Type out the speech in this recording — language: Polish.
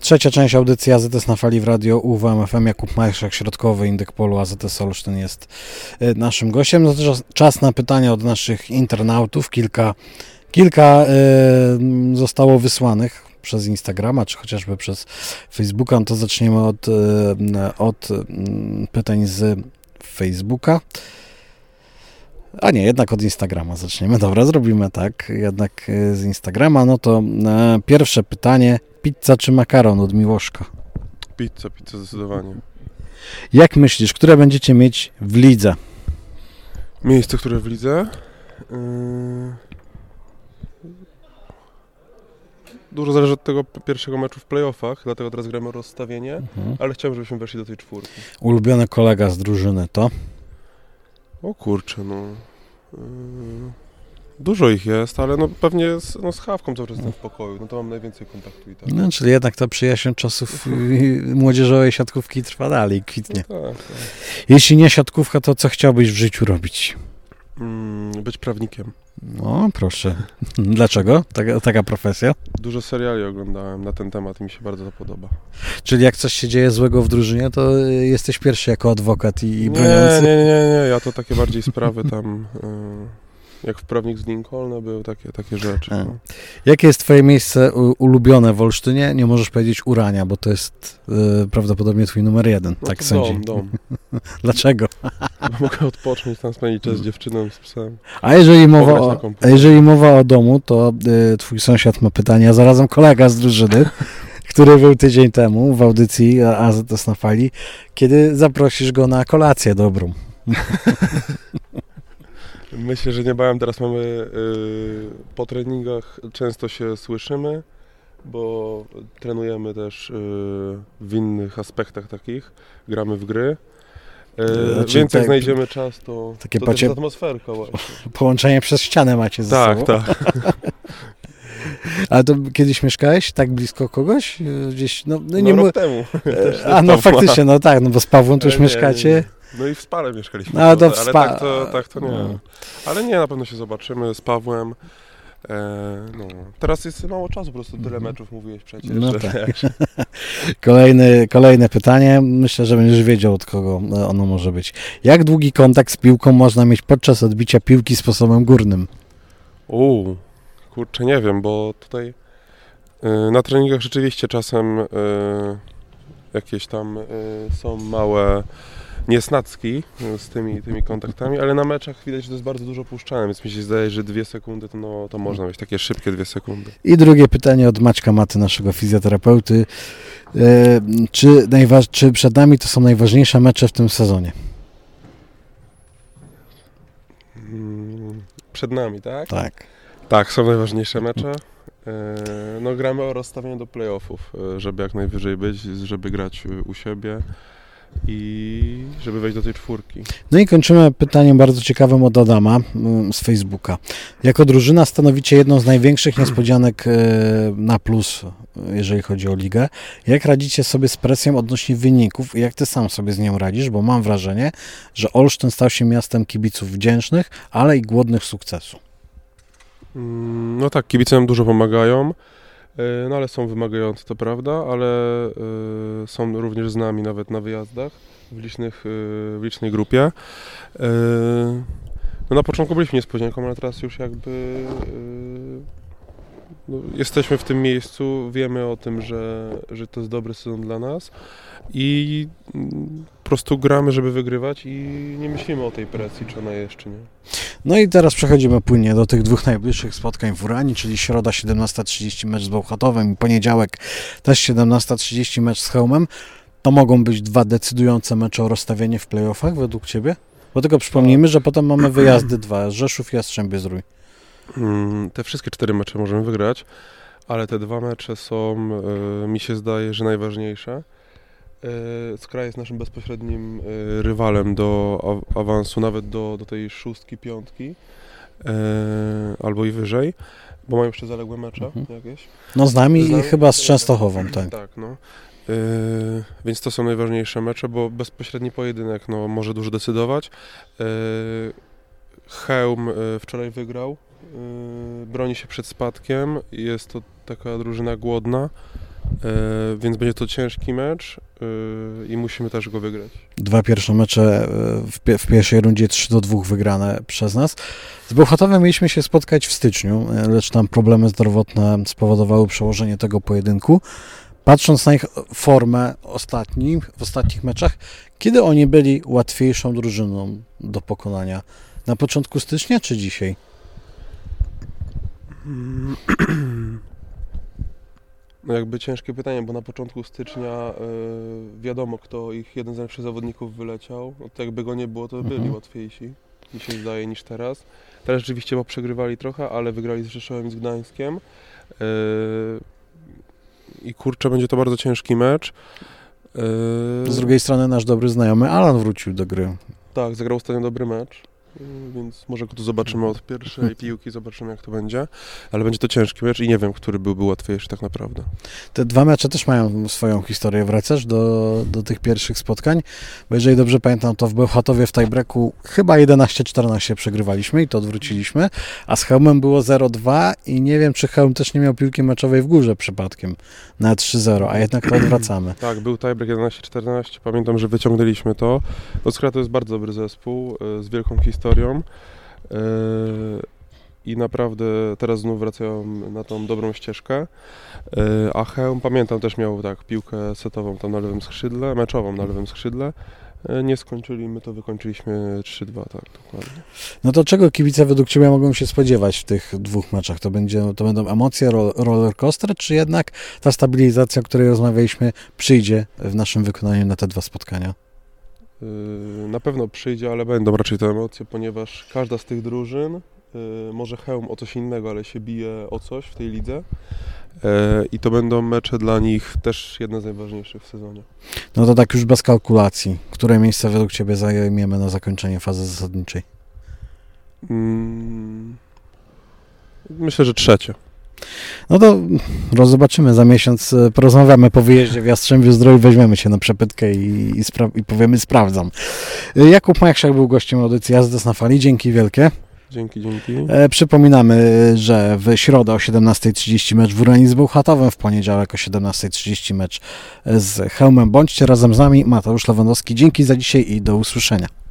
Trzecia część audycji AZS na fali w radio UWMFM. Jakub Majszak, środkowy Indyk Polu AZS Olsztyn jest naszym gościem. No to czas na pytania od naszych internautów. Kilka zostało wysłanych przez Instagrama, czy chociażby przez Facebooka. No to zaczniemy od pytań z Facebooka. A nie, jednak od Instagrama zaczniemy. Dobra, zrobimy tak. Jednak z Instagrama. No to pierwsze pytanie. Pizza czy makaron od Miłoszka? Pizza zdecydowanie. Jak myślisz, które będziecie mieć w lidze? Miejsce, które w lidze? Dużo zależy od tego pierwszego meczu w playoffach, dlatego teraz gramy o rozstawienie, ale chciałbym, żebyśmy weszli do tej czwórki. Ulubiony kolega z drużyny to? O kurczę, no. Dużo ich jest, ale no pewnie z Chawką cały czas jestem w pokoju, no to mam najwięcej kontaktu i tak. No, czyli jednak ta przyjaźń czasów młodzieżowej siatkówki trwa dalej, kwitnie. No tak. Jeśli nie siatkówka, to co chciałbyś w życiu robić? Być prawnikiem. No, proszę. Dlaczego taka profesja? Dużo seriali oglądałem na ten temat i mi się bardzo to podoba. Czyli jak coś się dzieje złego w drużynie, to jesteś pierwszy jako adwokat i broniący? Nie, ja to takie bardziej sprawy tam, jak w Prawnik z Lincolna były takie rzeczy. No. Jakie jest twoje miejsce ulubione w Olsztynie? Nie możesz powiedzieć Urania, bo to jest prawdopodobnie twój numer 1, No tak to sądzi. Dom. Dlaczego? Bo mogę odpocząć, tam spędzić czas z dziewczyną i z psem. A jeżeli mowa o domu, to twój sąsiad ma pytanie, a zarazem kolega z drużyny, który był tydzień temu w audycji AZS na fali, kiedy zaprosisz go na kolację dobrą. Myślę, że niebawem teraz mamy po treningach, często się słyszymy, bo trenujemy też w innych aspektach takich, gramy w gry. Więc jak znajdziemy czas, to też jest atmosferka właśnie. Połączenie przez ścianę macie ze sobą. Tak. Ale to kiedyś mieszkałeś tak blisko kogoś? Gdzieś, rok temu. Faktycznie, no tak, no bo z Pawłem to już mieszkacie. Nie. No i w Spale mieszkaliśmy, ale tak to nie. Ale nie, na pewno się zobaczymy z Pawłem. Teraz jest mało czasu, po prostu tyle meczów mówiłeś przecież. No tak. Kolejne pytanie. Myślę, że będziesz wiedział, od kogo ono może być. Jak długi kontakt z piłką można mieć podczas odbicia piłki sposobem górnym? Kurczę, nie wiem, bo tutaj na treningach rzeczywiście czasem jakieś tam są małe niesnacki z tymi kontaktami, ale na meczach widać, że to jest bardzo dużo puszczane, więc mi się zdaje, że 2 sekundy to można mieć, takie szybkie 2 sekundy. I drugie pytanie od Maćka Maty, naszego fizjoterapeuty. Czy przed nami to są najważniejsze mecze w tym sezonie? Przed nami, tak? Tak. Tak, są najważniejsze mecze. Gramy o rozstawienie do playoffów, żeby jak najwyżej być, żeby grać u siebie i żeby wejść do tej czwórki. No i kończymy pytaniem bardzo ciekawym od Adama z Facebooka. Jako drużyna stanowicie jedną z największych niespodzianek na plus, jeżeli chodzi o ligę. Jak radzicie sobie z presją odnośnie wyników i jak ty sam sobie z nią radzisz? Bo mam wrażenie, że Olsztyn stał się miastem kibiców wdzięcznych, ale i głodnych sukcesu. No tak, kibice nam dużo pomagają, ale są wymagający, to prawda, ale są również z nami nawet na wyjazdach w licznej grupie. Na początku byliśmy niespodzianką, ale teraz już jakby jesteśmy w tym miejscu, wiemy o tym, że to jest dobry sezon dla nas i po prostu gramy, żeby wygrywać i nie myślimy o tej presji, czy ona jest, czy nie. No i teraz przechodzimy płynnie do tych 2 najbliższych spotkań w Uranii, czyli środa 17:30 mecz z Bełchatowem i poniedziałek też 17:30 mecz z Chełmem. To mogą być 2 decydujące mecze o rozstawienie w play-offach według Ciebie? Bo tylko przypomnijmy, że potem mamy wyjazdy 2, Rzeszów i Jastrzębie-Zdrój. Te wszystkie 4 mecze możemy wygrać, ale te 2 mecze są, mi się zdaje, że najważniejsze. Skra jest naszym bezpośrednim rywalem do awansu, nawet do tej 6, 5 albo i wyżej, bo mają jeszcze zaległe mecze jakieś. No z nami i chyba z Częstochową, tak. Tak, no. Więc to są najważniejsze mecze, bo bezpośredni pojedynek może dużo decydować. Chełm wczoraj wygrał, broni się przed spadkiem, jest to taka drużyna głodna, Więc będzie to ciężki mecz i musimy też go wygrać. 2 pierwsze mecze w pierwszej rundzie 3-2 wygrane przez nas. Z Bełchatowem mieliśmy się spotkać w styczniu, lecz tam problemy zdrowotne spowodowały przełożenie tego pojedynku. Patrząc na ich formę w ostatnich meczach, kiedy oni byli łatwiejszą drużyną do pokonania? Na początku stycznia czy dzisiaj? No jakby ciężkie pytanie, bo na początku stycznia wiadomo, kto jeden z najlepszych zawodników wyleciał. No to jakby go nie było, to byli łatwiejsi, mi się zdaje, niż teraz. Teraz rzeczywiście przegrywali trochę, ale wygrali z Rzeszowem i z Gdańskiem. I kurczę, będzie to bardzo ciężki mecz. Z drugiej strony nasz dobry znajomy Alan wrócił do gry. Tak, zagrał ostatnio dobry mecz, więc może go tu zobaczymy od pierwszej piłki, zobaczymy jak to będzie, ale będzie to ciężki mecz i nie wiem, który byłby łatwiejszy tak naprawdę. Te 2 mecze też mają swoją historię. Wracasz do tych pierwszych spotkań, bo jeżeli dobrze pamiętam, to w Bełchatowie w tiebreaku chyba 11-14 przegrywaliśmy i to odwróciliśmy, a z Chełmem było 0-2 i nie wiem, czy Chełm też nie miał piłki meczowej w górze przypadkiem na 3-0, a jednak to odwracamy. Tak, był tiebreak 11-14, pamiętam, że wyciągnęliśmy to. Skra to jest bardzo dobry zespół z wielką historią i naprawdę teraz znów wracają na tą dobrą ścieżkę, a Chełm, pamiętam, też miał piłkę setową tam na lewym skrzydle, meczową na lewym skrzydle. Nie skończyli, my to wykończyliśmy 3-2, tak, dokładnie. No to czego kibice według Ciebie mogą się spodziewać w tych 2 meczach? To będą emocje, roller coaster, czy jednak ta stabilizacja, o której rozmawialiśmy, przyjdzie w naszym wykonaniu na te 2 spotkania? Na pewno przyjdzie, ale będą raczej te emocje, ponieważ każda z tych drużyn, może Chełm o coś innego, ale się bije o coś w tej lidze i to będą mecze dla nich też jedne z najważniejszych w sezonie. No to tak już bez kalkulacji. Które miejsce według Ciebie zajmiemy na zakończenie fazy zasadniczej? Myślę, że 3. No to zobaczymy za miesiąc, porozmawiamy po wyjeździe w Jastrzębiu Zdroju, weźmiemy się na przepytkę i powiemy sprawdzam. Jakub Majchrzak był gościem audycji Azdes na Fali, dzięki wielkie. Dzięki. Przypominamy, że w środę o 17:30 mecz w Uranii z Bełchatowem, w poniedziałek o 17:30 mecz z Chełmem. Bądźcie razem z nami, Mateusz Lewandowski. Dzięki za dzisiaj i do usłyszenia.